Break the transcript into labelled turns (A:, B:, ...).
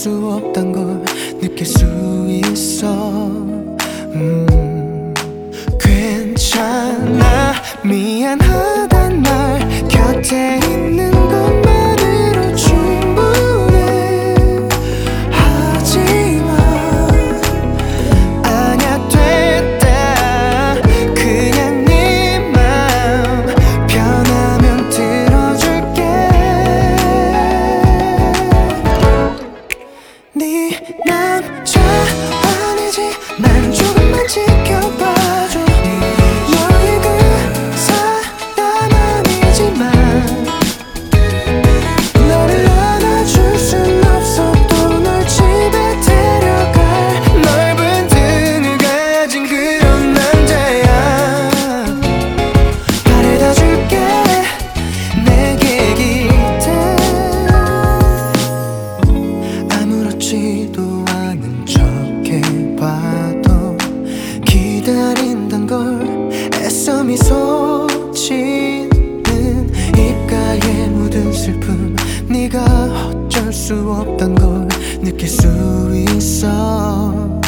A: 수 없단 걸 느낄 수 있어. 괜찮아, 미안하단 말 곁에 있는 것만으로 충분해. 하지마, 아냐 됐다. 그냥 네 맘 변하면 들어줄게. 네 남자 아니지만 조금만 지켜봐줘. 너의 그 사람 아니지만 너를 안아줄 순 없어도 널 집에 데려갈 넓은 등을 가진 그런 남자야. 바래다 줄게 내게 기대. 아무렇지도 않은 척해봐도 기다린단 걸 애써 미소 짓는 입가에 묻은 슬픔, 네가 어쩔 수 없단 걸 느낄 수 있어.